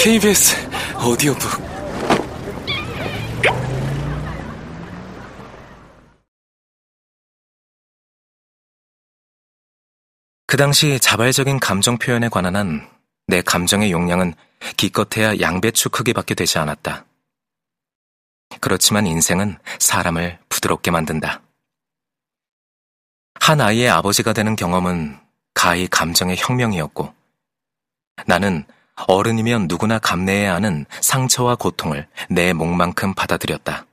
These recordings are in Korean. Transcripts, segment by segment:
KBS 오디오북. 그 당시 자발적인 감정 표현에 관한 한 내 감정의 용량은 기껏해야 양배추 크기밖에 되지 않았다. 그렇지만 인생은 사람을 부드럽게 만든다. 한 아이의 아버지가 되는 경험은 가히 감정의 혁명이었고, 나는 어른이면 누구나 감내해야 하는 상처와 고통을 내 몫만큼 받아들였다.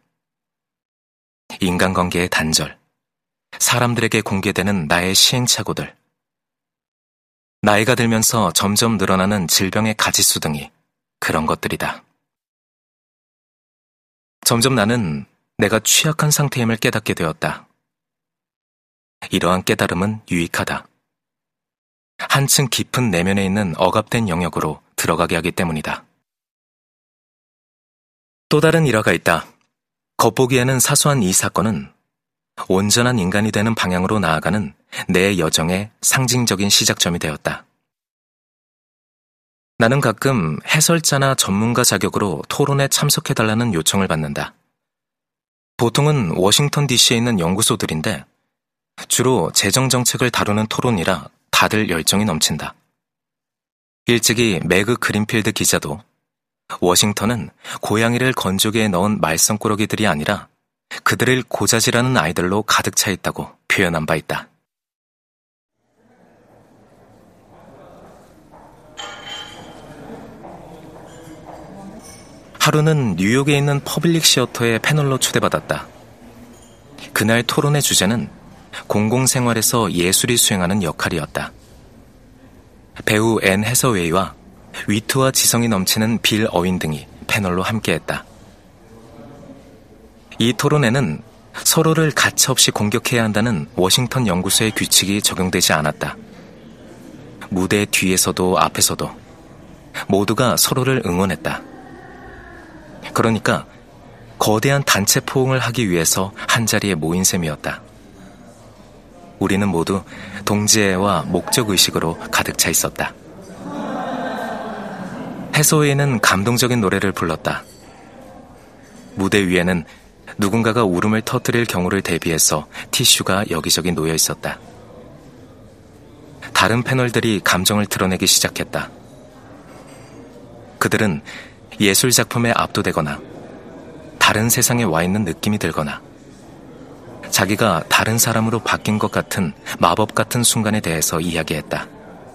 인간관계의 단절, 사람들에게 공개되는 나의 시행착오들, 나이가 들면서 점점 늘어나는 질병의 가짓수 등이 그런 것들이다. 점점 나는 내가 취약한 상태임을 깨닫게 되었다. 이러한 깨달음은 유익하다. 한층 깊은 내면에 있는 억압된 영역으로 들어가게 하기 때문이다. 또 다른 일화가 있다. 겉보기에는 사소한 이 사건은 온전한 인간이 되는 방향으로 나아가는 내 여정의 상징적인 시작점이 되었다. 나는 가끔 해설자나 전문가 자격으로 토론에 참석해달라는 요청을 받는다. 보통은 워싱턴 DC에 있는 연구소들인데 주로 재정정책을 다루는 토론이라 다들 열정이 넘친다. 일찍이 매그 그린필드 기자도 워싱턴은 고양이를 건조기에 넣은 말썽꾸러기들이 아니라 그들을 고자질하는 아이들로 가득 차 있다고 표현한 바 있다. 하루는 뉴욕에 있는 퍼블릭 시어터의 패널로 초대받았다. 그날 토론의 주제는 공공생활에서 예술이 수행하는 역할이었다. 배우 앤 해서웨이와 위트와 지성이 넘치는 빌 어윈 등이 패널로 함께했다. 이 토론에는 서로를 가차없이 공격해야 한다는 워싱턴 연구소의 규칙이 적용되지 않았다. 무대 뒤에서도 앞에서도 모두가 서로를 응원했다. 그러니까 거대한 단체 포옹을 하기 위해서 한자리에 모인 셈이었다. 우리는 모두 동지애와 목적의식으로 가득 차 있었다. 해소웨이는 감동적인 노래를 불렀다. 무대 위에는 누군가가 울음을 터뜨릴 경우를 대비해서 티슈가 여기저기 놓여 있었다. 다른 패널들이 감정을 드러내기 시작했다. 그들은 예술작품에 압도되거나 다른 세상에 와 있는 느낌이 들거나 자기가 다른 사람으로 바뀐 것 같은 마법 같은 순간에 대해서 이야기했다.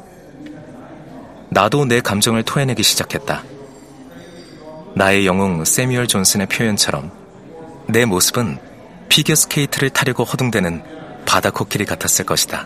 나도 내 감정을 토해내기 시작했다. 나의 영웅 세뮤얼 존슨의 표현처럼 내 모습은 피겨스케이트를 타려고 허둥대는 바다 코끼리 같았을 것이다.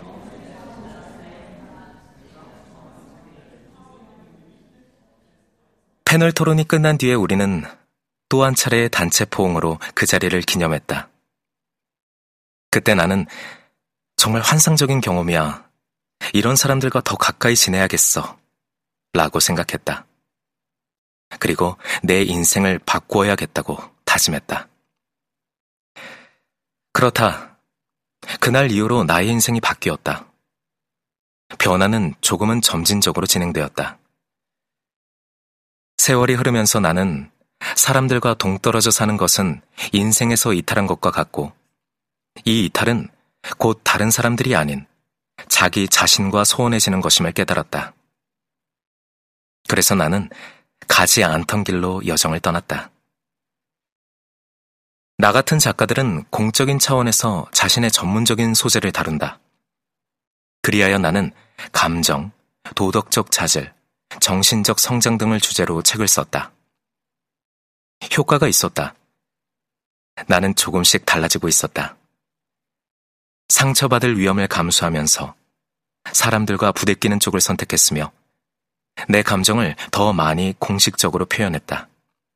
패널 토론이 끝난 뒤에 우리는 또 한 차례의 단체 포옹으로 그 자리를 기념했다. 그때 나는 정말 환상적인 경험이야. 이런 사람들과 더 가까이 지내야겠어. 라고 생각했다. 그리고 내 인생을 바꾸어야겠다고 다짐했다. 그렇다. 그날 이후로 나의 인생이 바뀌었다. 변화는 조금은 점진적으로 진행되었다. 세월이 흐르면서 나는 사람들과 동떨어져 사는 것은 인생에서 이탈한 것과 같고 이 이탈은 곧 다른 사람들이 아닌 자기 자신과 소원해지는 것임을 깨달았다. 그래서 나는 가지 않던 길로 여정을 떠났다. 나 같은 작가들은 공적인 차원에서 자신의 전문적인 소재를 다룬다. 그리하여 나는 감정, 도덕적 자질, 정신적 성장 등을 주제로 책을 썼다. 효과가 있었다. 나는 조금씩 달라지고 있었다. 상처받을 위험을 감수하면서 사람들과 부대끼는 쪽을 선택했으며 내 감정을 더 많이 공식적으로 표현했다.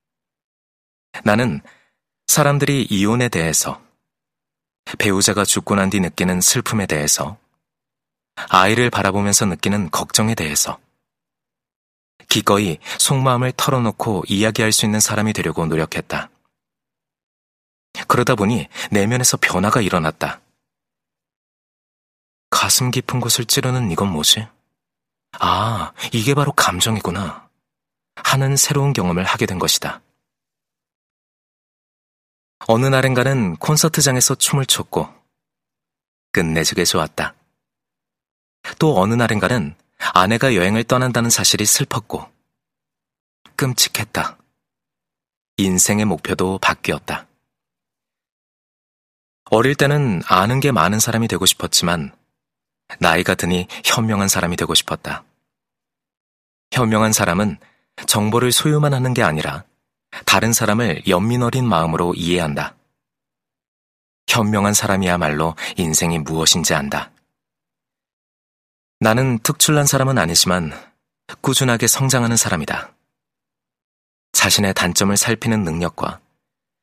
나는 사람들이 이혼에 대해서, 배우자가 죽고 난 뒤 느끼는 슬픔에 대해서, 아이를 바라보면서 느끼는 걱정에 대해서 기꺼이 속마음을 털어놓고 이야기할 수 있는 사람이 되려고 노력했다. 그러다 보니 내면에서 변화가 일어났다. 가슴 깊은 곳을 찌르는 이건 뭐지? 아, 이게 바로 감정이구나. 하는 새로운 경험을 하게 된 것이다. 어느 날엔가는 콘서트장에서 춤을 췄고 끝내주게 좋았다. 또 어느 날엔가는 아내가 여행을 떠난다는 사실이 슬펐고 끔찍했다. 인생의 목표도 바뀌었다. 어릴 때는 아는 게 많은 사람이 되고 싶었지만 나이가 드니 현명한 사람이 되고 싶었다. 현명한 사람은 정보를 소유만 하는 게 아니라 다른 사람을 연민 어린 마음으로 이해한다. 현명한 사람이야말로 인생이 무엇인지 안다. 나는 특출난 사람은 아니지만 꾸준하게 성장하는 사람이다. 자신의 단점을 살피는 능력과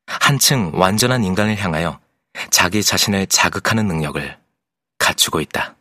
한층 완전한 인간을 향하여 자기 자신을 자극하는 능력을 갖추고 있다.